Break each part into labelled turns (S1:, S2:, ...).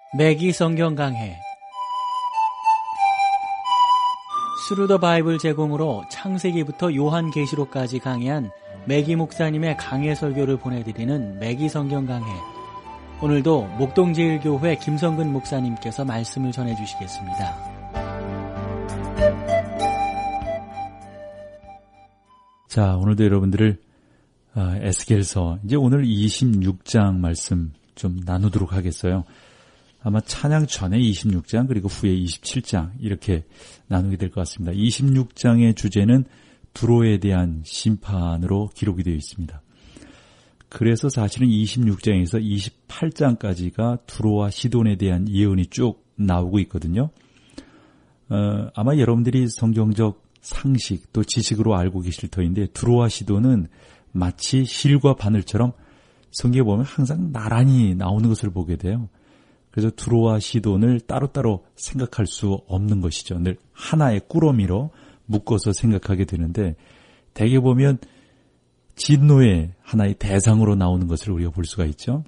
S1: 매기 성경 강해 스루 더 바이블 제공으로 창세기부터 요한계시록까지 강해한 매기 목사님의 강해 설교를 보내드리는 매기 성경 강해. 오늘도 목동제일교회 김성근 목사님께서 말씀을 전해주시겠습니다.
S2: 자, 오늘도 여러분들을 에스겔서 이제 오늘 26장 말씀 좀 나누도록 하겠어요. 아마 찬양 전에 26장 그리고 후에 27장 이렇게 나누게 될 것 같습니다. 26장의 주제는 두로에 대한 심판으로 기록이 되어 있습니다. 그래서 사실은 26장에서 28장까지가 두로와 시돈에 대한 예언이 쭉 나오고 있거든요. 아마 여러분들이 성경적 상식 또 지식으로 알고 계실 터인데 두로와 시돈은 마치 실과 바늘처럼 성경에 보면 항상 나란히 나오는 것을 보게 돼요. 그래서 두로와 시돈을 따로따로 생각할 수 없는 것이죠. 늘 하나의 꾸러미로 묶어서 생각하게 되는데 대개 보면 진노의 하나의 대상으로 나오는 것을 우리가 볼 수가 있죠.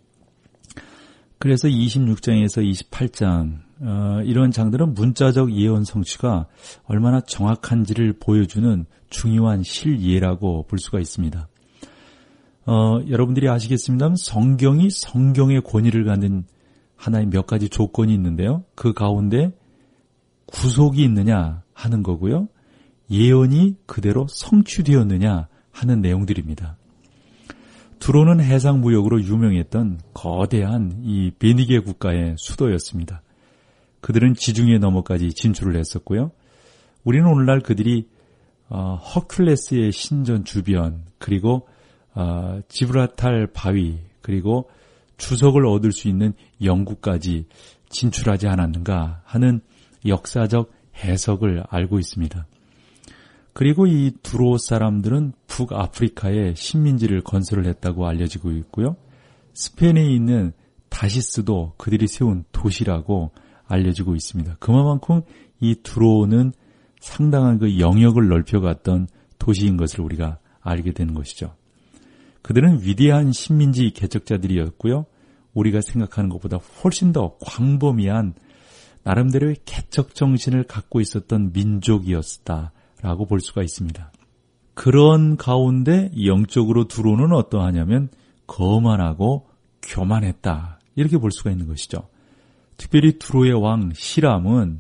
S2: 그래서 26장에서 28장 이런 장들은 문자적 예언 성취가 얼마나 정확한지를 보여주는 중요한 실예라고 볼 수가 있습니다. 여러분들이 아시겠습니다만 성경이 성경의 권위를 갖는 하나의 몇 가지 조건이 있는데요. 그 가운데 구속이 있느냐 하는 거고요. 예언이 그대로 성취되었느냐 하는 내용들입니다. 두로는 해상무역으로 유명했던 거대한 이 베니게 국가의 수도였습니다. 그들은 지중해 너머까지 진출을 했었고요. 우리는 오늘날 그들이 허큘레스의 신전 주변 그리고 지브랄탈 바위 그리고 주석을 얻을 수 있는 영국까지 진출하지 않았는가 하는 역사적 해석을 알고 있습니다. 그리고 이 두로 사람들은 북아프리카에 식민지를 건설을 했다고 알려지고 있고요. 스페인에 있는 다시스도 그들이 세운 도시라고 알려지고 있습니다. 그만큼 이 두로는 상당한 그 영역을 넓혀갔던 도시인 것을 우리가 알게 되는 것이죠. 그들은 위대한 식민지 개척자들이었고요. 우리가 생각하는 것보다 훨씬 더 광범위한 나름대로의 개척 정신을 갖고 있었던 민족이었다라고 볼 수가 있습니다. 그런 가운데 영적으로 두로는 어떠하냐면 거만하고 교만했다 이렇게 볼 수가 있는 것이죠. 특별히 두로의 왕 시람은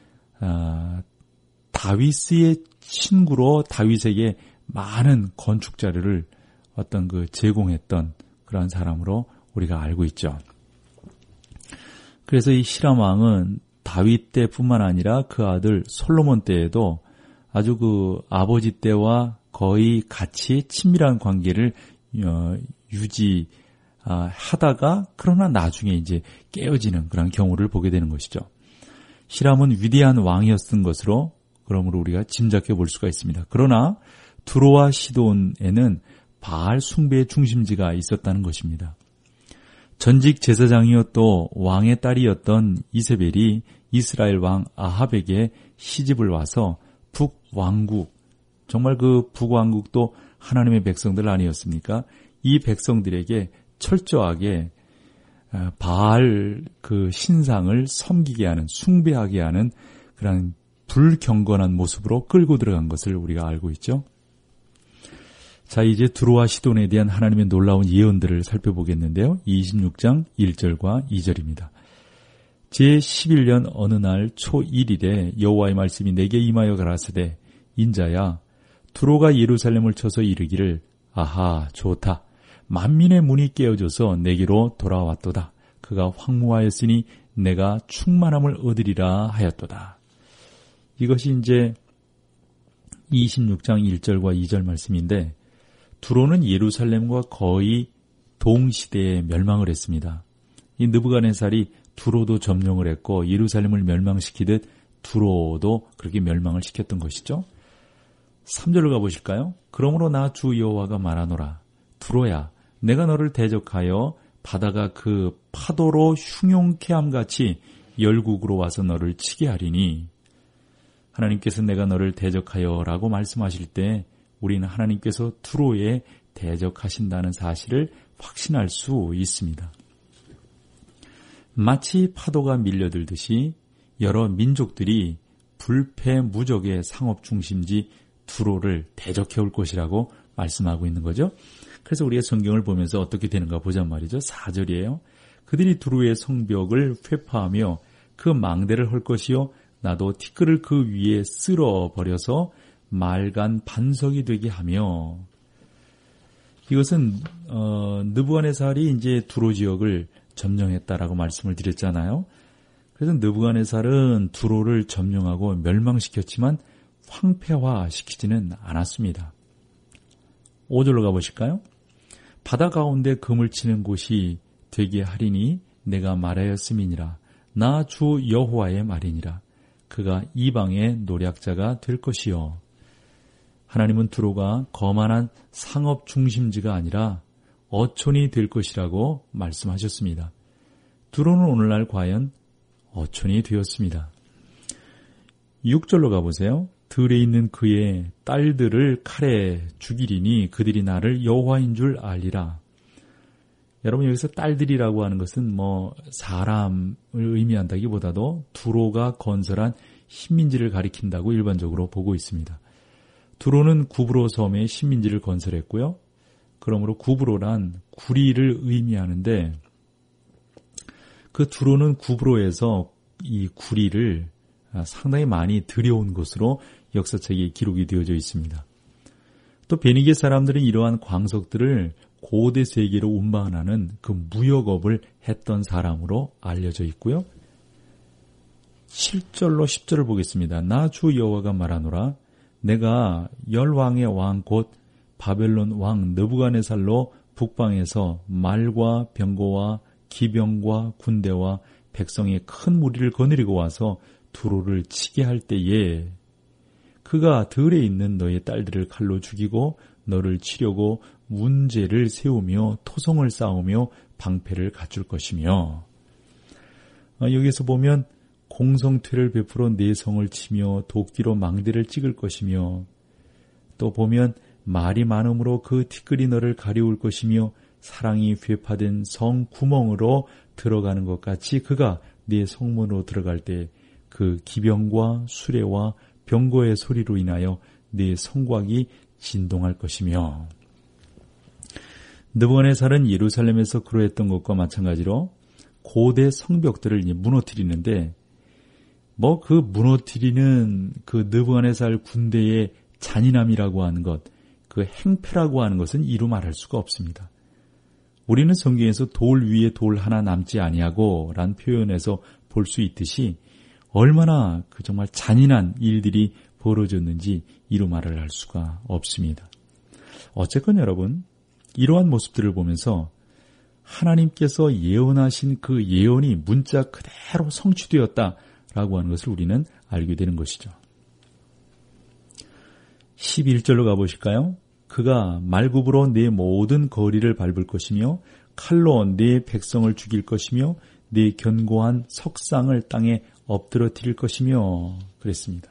S2: 다윗의 친구로 다윗에게 많은 건축 자료를 제공했던 그러한 사람으로 우리가 알고 있죠. 그래서 이 시람 왕은 다윗 때뿐만 아니라 그 아들 솔로몬 때에도 아주 그 아버지 때와 거의 같이 친밀한 관계를 유지하다가 그러나 나중에 이제 깨어지는 그런 경우를 보게 되는 것이죠. 시람은 위대한 왕이었던 것으로 그러므로 우리가 짐작해 볼 수가 있습니다. 그러나 두로와 시돈에는 바알 숭배의 중심지가 있었다는 것입니다. 전직 제사장이었던 왕의 딸이었던 이세벨이 이스라엘 왕 아합에게 시집을 와서 북왕국, 정말 그 북왕국도 하나님의 백성들 아니었습니까? 이 백성들에게 철저하게 바알 그 신상을 섬기게 하는, 숭배하게 하는 그런 불경건한 모습으로 끌고 들어간 것을 우리가 알고 있죠. 자, 이제 두로와 시돈에 대한 하나님의 놀라운 예언들을 살펴보겠는데요. 26장 1절과 2절입니다. 제11년 어느 날 초 1일에 여호와의 말씀이 내게 임하여 가라사대 인자야 두로가 예루살렘을 쳐서 이르기를 아하 좋다 만민의 문이 깨어져서 내게로 돌아왔도다. 그가 황무하였으니 내가 충만함을 얻으리라 하였도다. 이것이 이제 26장 1절과 2절 말씀인데 두로는 예루살렘과 거의 동시대에 멸망을 했습니다. 이 느부갓네살이 두로도 점령을 했고 예루살렘을 멸망시키듯 두로도 그렇게 멸망을 시켰던 것이죠. 3절을 가보실까요? 그러므로 나 주 여호와가 말하노라. 두로야 내가 너를 대적하여 바다가 그 파도로 흉용케 함같이 열국으로 와서 너를 치게 하리니 하나님께서 내가 너를 대적하여라고 말씀하실 때 우리는 하나님께서 두로에 대적하신다는 사실을 확신할 수 있습니다. 마치 파도가 밀려들듯이 여러 민족들이 불패무적의 상업 중심지 두로를 대적해 올 것이라고 말씀하고 있는 거죠. 그래서 우리가 성경을 보면서 어떻게 되는가 보자 말이죠. 4절이에요. 그들이 두로의 성벽을 회파하며 그 망대를 헐 것이요 나도 티끌을 그 위에 쓸어버려서 말간 반석이 되게 하며. 이것은 느부갓네살이 이제 두로 지역을 점령했다라고 말씀을 드렸잖아요. 그래서 느부갓네살은 두로를 점령하고 멸망시켰지만 황폐화시키지는 않았습니다. 5절로 가보실까요? 바다 가운데 그물 치는 곳이 되게 하리니 내가 말하였음이니라. 나 주 여호와의 말이니라. 그가 이방의 노략자가 될 것이요. 하나님은 두로가 거만한 상업 중심지가 아니라 어촌이 될 것이라고 말씀하셨습니다. 두로는 오늘날 과연 어촌이 되었습니다. 6절로 가보세요. 들에 있는 그의 딸들을 칼에 죽이리니 그들이 나를 여호와인 줄 알리라. 여러분 여기서 딸들이라고 하는 것은 사람을 의미한다기보다도 두로가 건설한 식민지를 가리킨다고 일반적으로 보고 있습니다. 두로는 구브로 섬에 식민지를 건설했고요. 그러므로 구브로란 구리를 의미하는데 그 두로는 구브로에서 이 구리를 상당히 많이 들여온 것으로 역사책에 기록이 되어져 있습니다. 또 베니게 사람들은 이러한 광석들을 고대 세계로 운반하는 그 무역업을 했던 사람으로 알려져 있고요. 7절로 10절을 보겠습니다. 나 주 여호와가 말하노라. 내가 열왕의 왕 곧 바벨론 왕 느부갓네살로 북방에서 말과 병거와 기병과 군대와 백성의 큰 무리를 거느리고 와서 두로를 치게 할 때에 그가 들에 있는 너의 딸들을 칼로 죽이고 너를 치려고 문제를 세우며 토성을 쌓으며 방패를 갖출 것이며. 여기서 보면 공성퇴를 베풀어 내 성을 치며 도끼로 망대를 찍을 것이며, 또 보면 말이 많음으로 그 티끌이 너를 가리울 것이며 사랑이 회파된 성 구멍으로 들어가는 것 같이 그가 네 성문으로 들어갈 때 그 기병과 수레와 병거의 소리로 인하여 네 성곽이 진동할 것이며. 느부갓네살은 예루살렘에서 그러했던 것과 마찬가지로 고대 성벽들을 무너뜨리는데 그 무너뜨리는 그 느부갓네살 군대의 잔인함이라고 하는 것, 그 행패라고 하는 것은 이루 말할 수가 없습니다. 우리는 성경에서 돌 위에 돌 하나 남지 아니하고 라는 표현에서 볼 수 있듯이 얼마나 그 정말 잔인한 일들이 벌어졌는지 이루 말을 할 수가 없습니다. 어쨌건 여러분, 이러한 모습들을 보면서 하나님께서 예언하신 그 예언이 문자 그대로 성취되었다라고 하는 것을 우리는 알게 되는 것이죠. 11절로 가보실까요? 그가 말굽으로 네 모든 거리를 밟을 것이며 칼로 네 백성을 죽일 것이며 네 견고한 석상을 땅에 엎드러뜨릴 것이며 그랬습니다.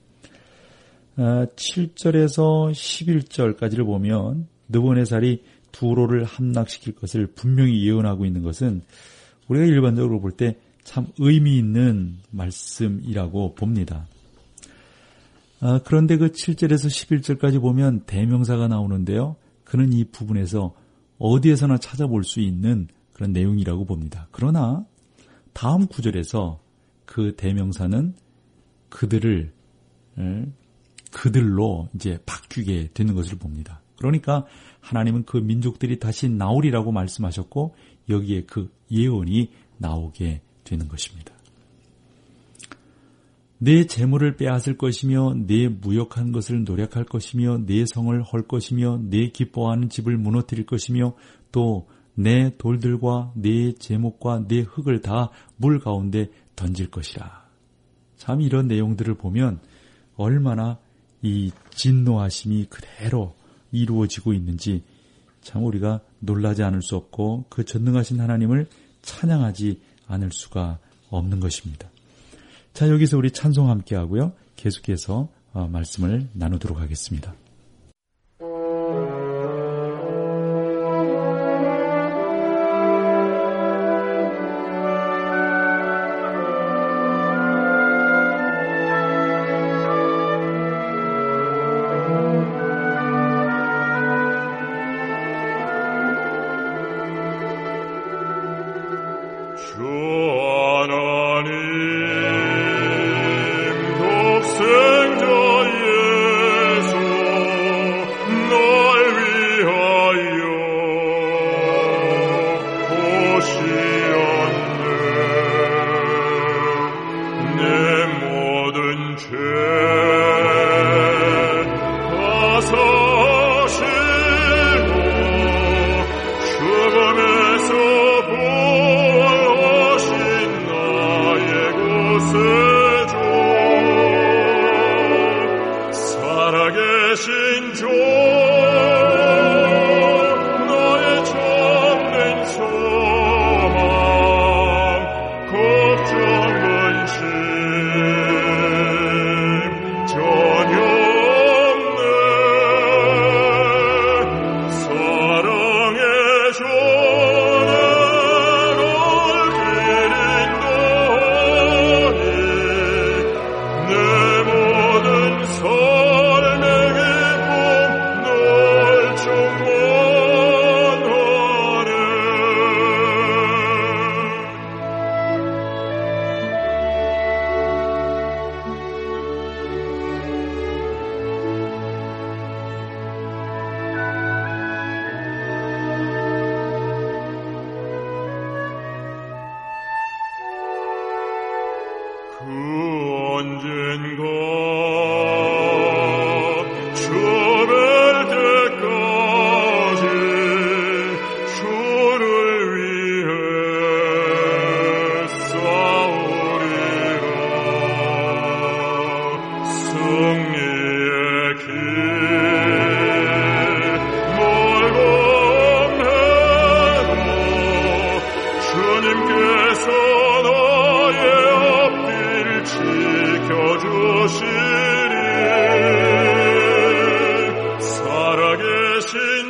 S2: 7절에서 11절까지를 보면 느부갓네살이 두로를 함락시킬 것을 분명히 예언하고 있는 것은 우리가 일반적으로 볼 때 참 의미 있는 말씀이라고 봅니다. 그런데 그 7절에서 11절까지 보면 대명사가 나오는데요. 그는 이 부분에서 어디에서나 찾아볼 수 있는 그런 내용이라고 봅니다. 그러나 다음 구절에서 그 대명사는 그들로 이제 바뀌게 되는 것을 봅니다. 그러니까 하나님은 그 민족들이 다시 나오리라고 말씀하셨고 여기에 그 예언이 나오게 되는 것입니다. 내 재물을 빼앗을 것이며 내 무역한 것을 노력할 것이며 내 성을 헐 것이며 내 기뻐하는 집을 무너뜨릴 것이며 또 내 돌들과 내 제목과 내 흙을 다 물 가운데 던질 것이라. 참 이런 내용들을 보면 얼마나 이 진노하심이 그대로 이루어지고 있는지 참 우리가 놀라지 않을 수 없고 그 전능하신 하나님을 찬양하지 않을 수가 없는 것입니다. 자, 여기서 우리 찬송 함께 하고요. 계속해서 말씀을 나누도록 하겠습니다.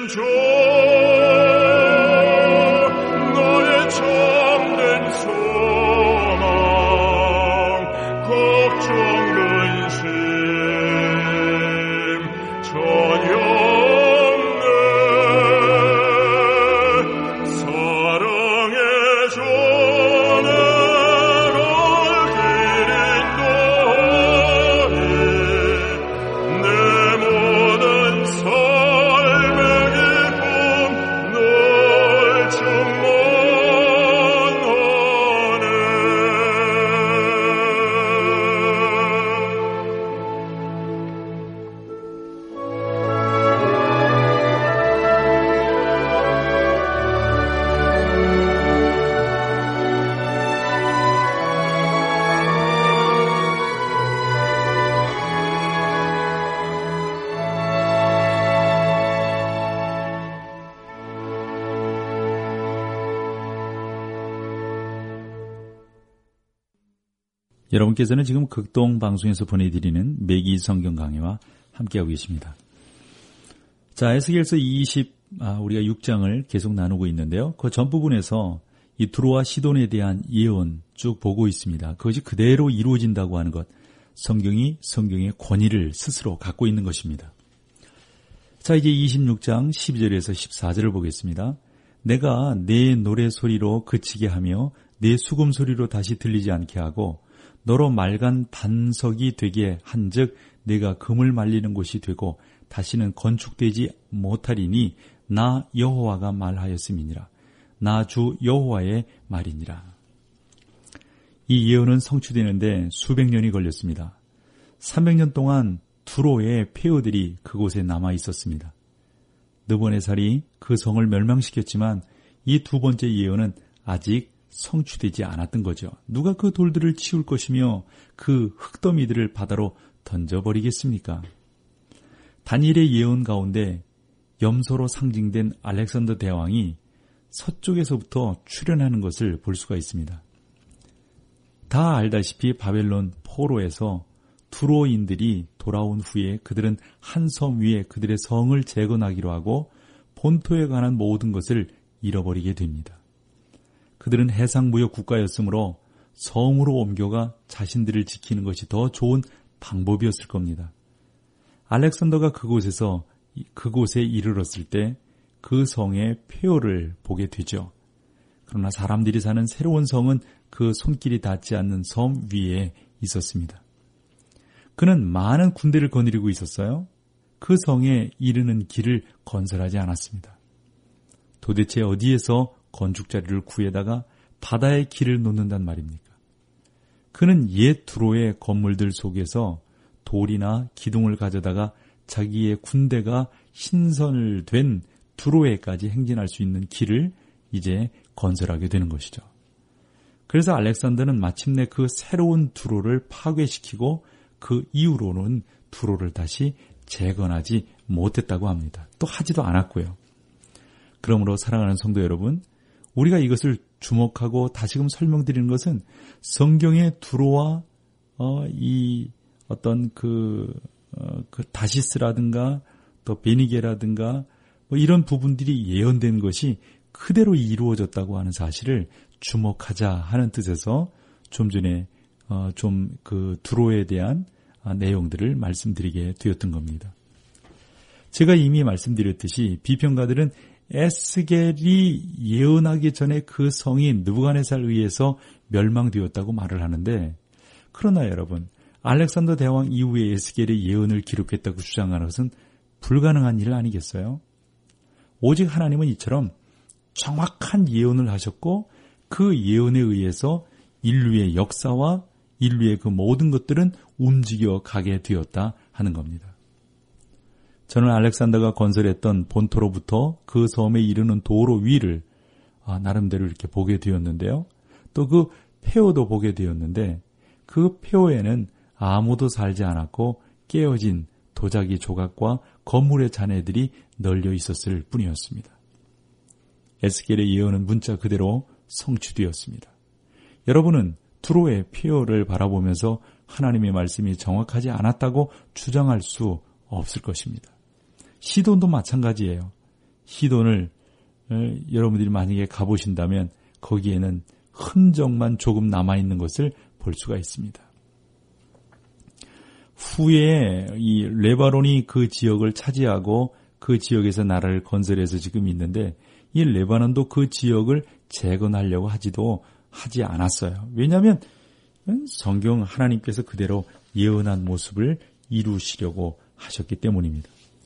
S2: 여러분께서는 지금 극동 방송에서 보내드리는 매기 성경 강해와 함께하고 계십니다. 자, 에스겔서 우리가 6장을 계속 나누고 있는데요. 그 전 부분에서 이 두로와 시돈에 대한 예언 쭉 보고 있습니다. 그것이 그대로 이루어진다고 하는 것, 성경이 성경의 권위를 스스로 갖고 있는 것입니다. 자, 이제 26장 12절에서 14절을 보겠습니다. 내가 내 노래 소리로 그치게 하며 내 수금 소리로 다시 들리지 않게 하고 너로 맑은 반석이 되게 한즉 내가 금을 말리는 곳이 되고 다시는 건축되지 못하리니 나 여호와가 말하였음이니라. 나 주 여호와의 말이니라. 이 예언은 성취되는데 수백 년이 걸렸습니다. 300년 동안 두로의 폐허들이 그곳에 남아 있었습니다. 느부갓네살이 그 성을 멸망시켰지만 이 두 번째 예언은 아직 성취되지 않았던 거죠. 누가 그 돌들을 치울 것이며 그 흙더미들을 바다로 던져버리겠습니까? 다니엘의 예언 가운데 염소로 상징된 알렉산더 대왕이 서쪽에서부터 출현하는 것을 볼 수가 있습니다. 다 알다시피 바벨론 포로에서 두로인들이 돌아온 후에 그들은 한 섬 위에 그들의 성을 재건하기로 하고 본토에 관한 모든 것을 잃어버리게 됩니다. 그들은 해상무역 국가였으므로 성으로 옮겨가 자신들을 지키는 것이 더 좋은 방법이었을 겁니다. 알렉산더가 그곳에 이르렀을 때 그 성의 폐허를 보게 되죠. 그러나 사람들이 사는 새로운 성은 그 손길이 닿지 않는 섬 위에 있었습니다. 그는 많은 군대를 거느리고 있었어요. 그 성에 이르는 길을 건설하지 않았습니다. 도대체 어디에서 건축자리를 구해다가 바다의 길을 놓는단 말입니까? 그는 옛 두로의 건물들 속에서 돌이나 기둥을 가져다가 자기의 군대가 신선을 된 두로에까지 행진할 수 있는 길을 이제 건설하게 되는 것이죠. 그래서 알렉산더는 마침내 그 새로운 두로를 파괴시키고 그 이후로는 두로를 다시 재건하지 못했다고 합니다. 또 하지도 않았고요. 그러므로 사랑하는 성도 여러분, 우리가 이것을 주목하고 다시금 설명드리는 것은 성경의 두로와 이 어떤 그 다시스라든가 또 베니게라든가 뭐 이런 부분들이 예언된 것이 그대로 이루어졌다고 하는 사실을 주목하자 하는 뜻에서 좀 전에 좀 그 두로에 대한 내용들을 말씀드리게 되었던 겁니다. 제가 이미 말씀드렸듯이 비평가들은 에스겔이 예언하기 전에 그 성이 느부갓네살에 의해서 멸망되었다고 말을 하는데, 그러나 여러분, 알렉산더 대왕 이후에 에스겔의 예언을 기록했다고 주장하는 것은 불가능한 일 아니겠어요? 오직 하나님은 이처럼 정확한 예언을 하셨고 그 예언에 의해서 인류의 역사와 인류의 그 모든 것들은 움직여 가게 되었다 하는 겁니다. 저는 알렉산더가 건설했던 본토로부터 그 섬에 이르는 도로 위를 나름대로 이렇게 보게 되었는데요. 또 그 폐허도 보게 되었는데 그 폐허에는 아무도 살지 않았고 깨어진 도자기 조각과 건물의 잔해들이 널려 있었을 뿐이었습니다. 에스겔의 예언은 문자 그대로 성취되었습니다. 여러분은 두로의 폐허를 바라보면서 하나님의 말씀이 정확하지 않았다고 주장할 수 없을 것입니다. 시돈도 마찬가지예요. 시돈을 여러분들이 만약에 가보신다면 거기에는 흔적만 조금 남아있는 것을 볼 수가 있습니다. 후에 이 레바논이 그 지역을 차지하고 그 지역에서 나라를 건설해서 지금 있는데 이 레바논도 그 지역을 재건하려고 하지 않았어요. 왜냐하면 성경 하나님께서 그대로 예언한 모습을 이루시려고 하셨기 때문입니다.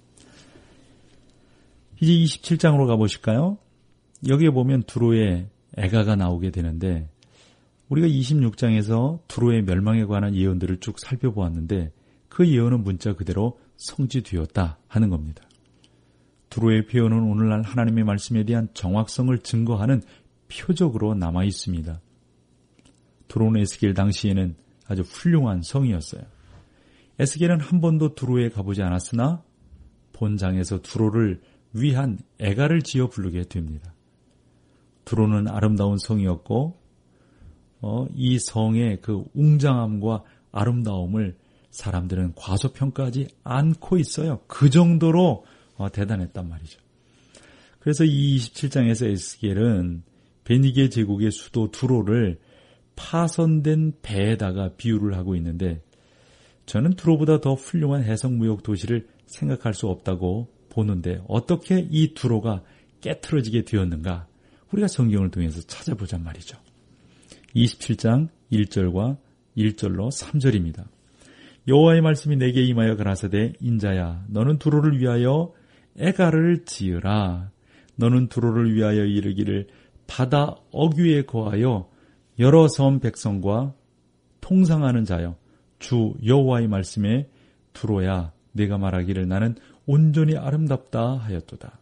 S2: 이제 27장으로 가보실까요? 여기에 보면 두로의 애가가 나오게 되는데 우리가 26장에서 두로의 멸망에 관한 예언들을 쭉 살펴보았는데 그 예언은 문자 그대로 성취되었다 하는 겁니다. 두로의 표현은 오늘날 하나님의 말씀에 대한 정확성을 증거하는 표적으로 남아 있습니다. 두로는 에스겔 당시에는 아주 훌륭한 성이었어요. 에스겔은 한 번도 두로에 가보지 않았으나 본장에서 두로를 위한 애가를 지어 부르게 됩니다. 두로는 아름다운 성이었고 이 성의 그 웅장함과 아름다움을 사람들은 과소평가하지 않고 있어요. 그 정도로 대단했단 말이죠. 그래서 이 27장에서 에스겔은 베니게 제국의 수도 두로를 파손된 배에다가 비유를 하고 있는데 저는 두로보다 더 훌륭한 해성무역 도시를 생각할 수 없다고 보는데 어떻게 이 두로가 깨트러지게 되었는가 우리가 성경을 통해서 찾아보잔 말이죠. 27장 1절과 1절로 3절입니다. 여호와의 말씀이 내게 임하여 가라사대 인자야 너는 두로를 위하여 애가를 지으라. 너는 두로를 위하여 이르기를 바다 어귀에 거하여 여러 섬 백성과 통상하는 자여 주 여호와의 말씀에 두로야 내가 말하기를 나는 온전히 아름답다 하였도다.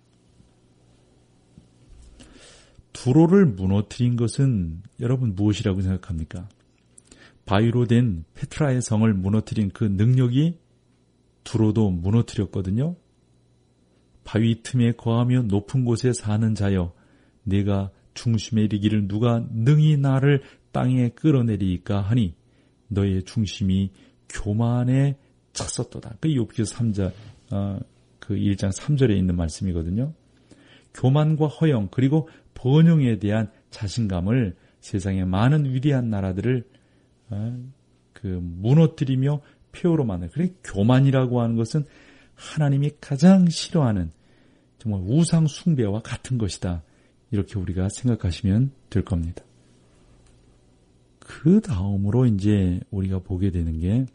S2: 두로를 무너뜨린 것은 여러분 무엇이라고 생각합니까? 바위로 된 페트라의 성을 무너뜨린 그 능력이 두로도 무너뜨렸거든요. 바위 틈에 거하며 높은 곳에 사는 자여 내가 중심에 이르기를 누가 능히 나를 땅에 끌어내리까 하니 너의 중심이 교만에 찼었도다. 그 욥기 3장 그 1장 3절에 있는 말씀이거든요. 교만과 허영 그리고 번영에 대한 자신감을 세상의 많은 위대한 나라들을 무너뜨리며 폐허로 만든. 그래 교만이라고 하는 것은 하나님이 가장 싫어하는 정말 우상 숭배와 같은 것이다. 이렇게 우리가 생각하시면 될 겁니다. 그 다음으로 이제 우리가 보게 되는 게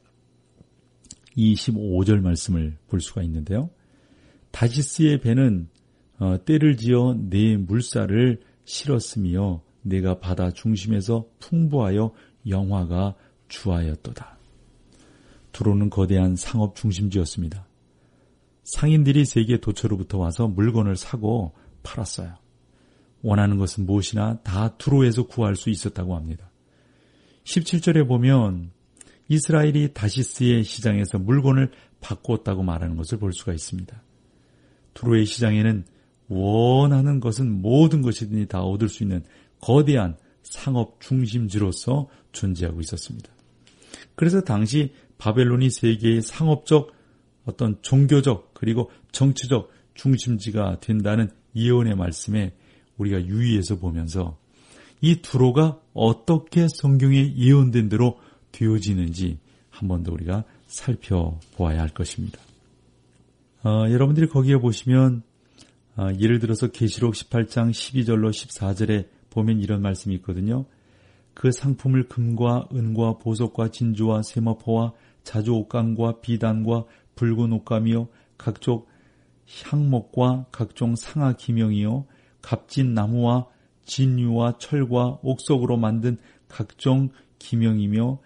S2: 25절 말씀을 볼 수가 있는데요. 다시스의 배는 때를 지어 내 물살을 실었으며 내가 바다 중심에서 풍부하여 영화가 주하였도다. 두로는 거대한 상업 중심지였습니다. 상인들이 세계 도처로부터 와서 물건을 사고 팔았어요. 원하는 것은 무엇이나 다 두로에서 구할 수 있었다고 합니다. 17절에 보면 이스라엘이 다시스의 시장에서 물건을 바꾸었다고 말하는 것을 볼 수가 있습니다. 두로의 시장에는 원하는 것은 모든 것이든지 다 얻을 수 있는 거대한 상업 중심지로서 존재하고 있었습니다. 그래서 당시 바벨론이 세계의 상업적 어떤 종교적 그리고 정치적 중심지가 된다는 예언의 말씀에 우리가 유의해서 보면서 이 두로가 어떻게 성경에 예언된 대로 되어지는지 한 번 더 우리가 살펴보아야 할 것입니다. 여러분들이 거기에 보시면 예를 들어서 계시록 18장 12절로 14절에 보면 이런 말씀이 있거든요. 그 상품을 금과 은과 보석과 진주와 세마포와 자주 옥감과 비단과 붉은 옥감이요 각종 향목과 각종 상아 기명이요 값진 나무와 진유와 철과 옥석으로 만든 각종 기명이며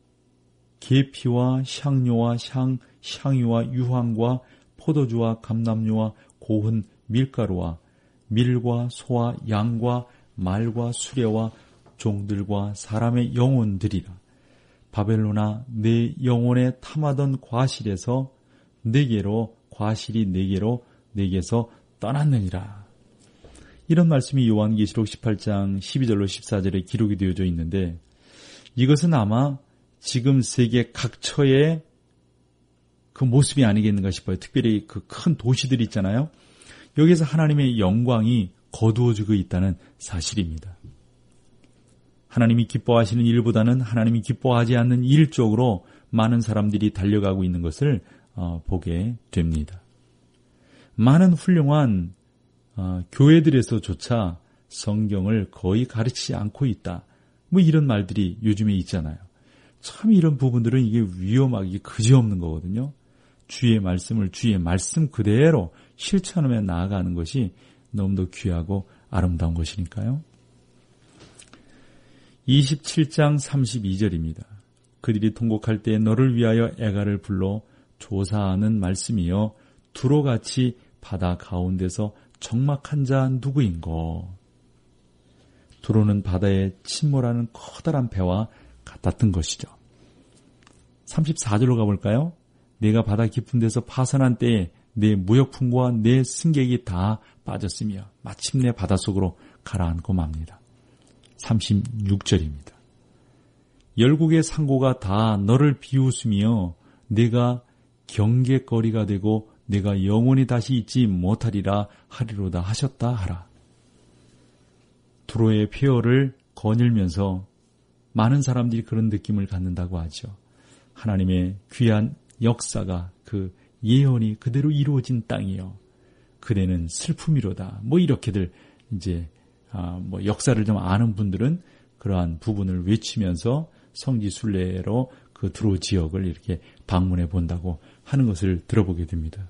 S2: 계피와 향료와 향유와 유황과 포도주와 감람유와 고운 밀가루와 밀과 소와 양과 말과 수레와 종들과 사람의 영혼들이라. 바벨론아 내 영혼에 탐하던 과실에서 과실이 내게서 떠났느니라. 이런 말씀이 요한계시록 18장 12절로 14절에 기록이 되어져 있는데 이것은 아마 지금 세계 각처의 그 모습이 아니겠는가 싶어요. 특별히 그 큰 도시들 있잖아요. 여기서 하나님의 영광이 거두어지고 있다는 사실입니다. 하나님이 기뻐하시는 일보다는 하나님이 기뻐하지 않는 일 쪽으로 많은 사람들이 달려가고 있는 것을 보게 됩니다. 많은 훌륭한 교회들에서조차 성경을 거의 가르치지 않고 있다. 뭐 이런 말들이 요즘에 있잖아요. 참 이런 부분들은 이게 위험하기 그지없는 거거든요. 주의 말씀을 주의 말씀 그대로 실천하며 나아가는 것이 너무도 귀하고 아름다운 것이니까요. 27장 32절입니다. 그들이 통곡할 때 너를 위하여 애가를 불러 조사하는 말씀이여 두로같이 바다 가운데서 적막한 자 누구인고. 두로는 바다에 침몰하는 커다란 배와 같았던 것이죠. 34절로 가볼까요? 내가 바다 깊은 데서 파선한 때에 내 무역품과 내 승객이 다 빠졌으며 마침내 바닷속으로 가라앉고 맙니다. 36절입니다. 열국의 상고가 다 너를 비웃으며 내가 경계거리가 되고 내가 영원히 다시 잊지 못하리라 하리로다 하셨다 하라. 두로의 폐허를 거닐면서 많은 사람들이 그런 느낌을 갖는다고 하죠. 하나님의 귀한 역사가 그 예언이 그대로 이루어진 땅이요. 그대는 슬픔이로다. 뭐 이렇게들 이제 역사를 좀 아는 분들은 그러한 부분을 외치면서 성지 순례로 그 두로 지역을 이렇게 방문해 본다고 하는 것을 들어보게 됩니다.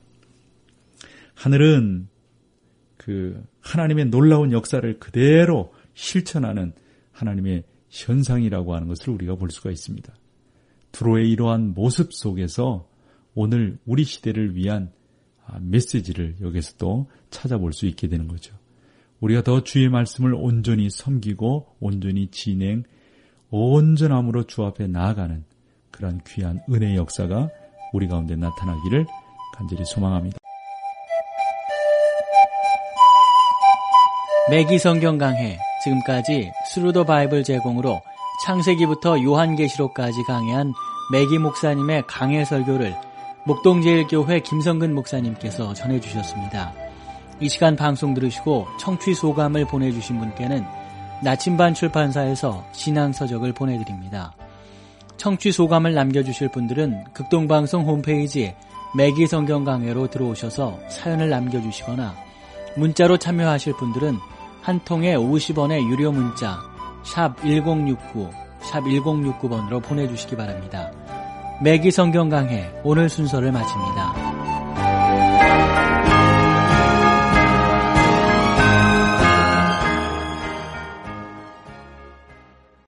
S2: 하늘은 그 하나님의 놀라운 역사를 그대로 실천하는 하나님의 현상이라고 하는 것을 우리가 볼 수가 있습니다. 두로의 이러한 모습 속에서 오늘 우리 시대를 위한 메시지를 여기서 또 찾아볼 수 있게 되는 거죠. 우리가 더 주의 말씀을 온전히 섬기고 온전히 진행, 온전함으로 주 앞에 나아가는 그런 귀한 은혜의 역사가 우리 가운데 나타나기를 간절히 소망합니다.
S1: 매기 성경 강해, 지금까지 스루 더 바이블 제공으로 창세기부터 요한계시록까지 강해한 매기 목사님의 강해 설교를 목동제일교회 김성근 목사님께서 전해주셨습니다. 이 시간 방송 들으시고 청취 소감을 보내주신 분께는 나침반 출판사에서 신앙서적을 보내드립니다. 청취 소감을 남겨주실 분들은 극동방송 홈페이지 매기 성경 강해로 들어오셔서 사연을 남겨주시거나 문자로 참여하실 분들은 한 통에 50원의 유료 문자 샵 1069, 샵 1069번으로 보내주시기 바랍니다. 매기 성경 강해 오늘 순서를 마칩니다.